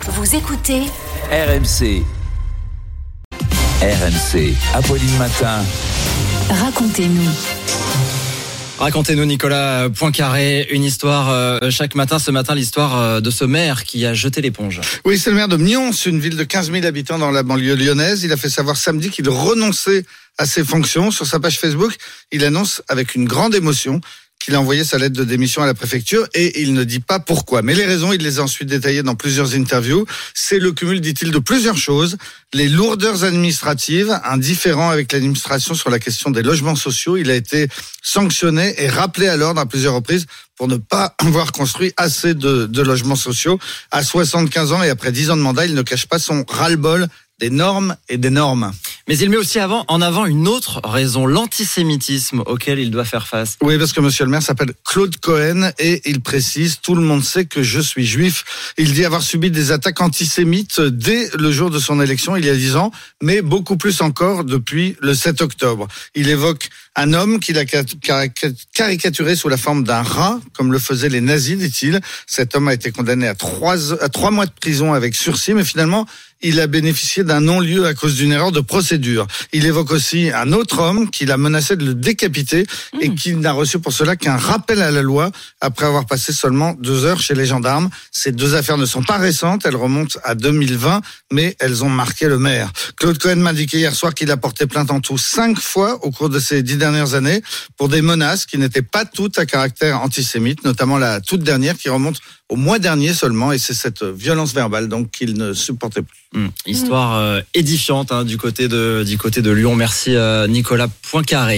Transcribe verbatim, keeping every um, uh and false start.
Vous écoutez R M C. R M C, Apolline Matin. Racontez-nous. Racontez-nous, Nicolas Poincaré, une histoire euh, chaque matin. Ce matin, l'histoire euh, de ce maire qui a jeté l'éponge. Oui, c'est le maire de Nyons, une ville de quinze mille habitants dans la banlieue lyonnaise. Il a fait savoir samedi qu'il renonçait à ses fonctions. Sur sa page Facebook, il annonce avec une grande émotion qu'il a envoyé sa lettre de démission à la préfecture et il ne dit pas pourquoi. Mais les raisons, il les a ensuite détaillées dans plusieurs interviews. C'est le cumul, dit-il, de plusieurs choses. Les lourdeurs administratives, un différend avec l'administration sur la question des logements sociaux. Il a été sanctionné et rappelé à l'ordre à plusieurs reprises pour ne pas avoir construit assez de, de logements sociaux. À soixante-quinze ans et après dix ans de mandat, il ne cache pas son ras-le-bol des normes et des normes. Mais il met aussi avant, en avant une autre raison, l'antisémitisme auquel il doit faire face. Oui, parce que monsieur le maire s'appelle Claude Cohen et il précise, tout le monde sait que je suis juif. Il dit avoir subi des attaques antisémites dès le jour de son élection, il y a dix ans, mais beaucoup plus encore depuis le sept octobre. Il évoque un homme qu'il a caricaturé sous la forme d'un rat, comme le faisaient les nazis, dit-il. Cet homme a été condamné à trois, à trois mois de prison avec sursis, mais finalement, il a bénéficié d'un non-lieu à cause d'une erreur de procédure. Il évoque aussi un autre homme qu'il a menacé de le décapiter mmh. et qui n'a reçu pour cela qu'un rappel à la loi après avoir passé seulement deux heures chez les gendarmes. Ces deux affaires ne sont pas récentes, elles remontent à deux mille vingt, mais elles ont marqué le maire. Claude Cohen m'a indiqué hier soir qu'il a porté plainte en tout cinq fois au cours de ces dix dernières années pour des menaces qui n'étaient pas toutes à caractère antisémite, notamment la toute dernière qui remonte au mois dernier seulement, et c'est cette violence verbale donc qu'il ne supportait plus. Mmh. Histoire euh, édifiante hein, du côté de du côté de Lyon. Merci euh, Nicolas Poincaré.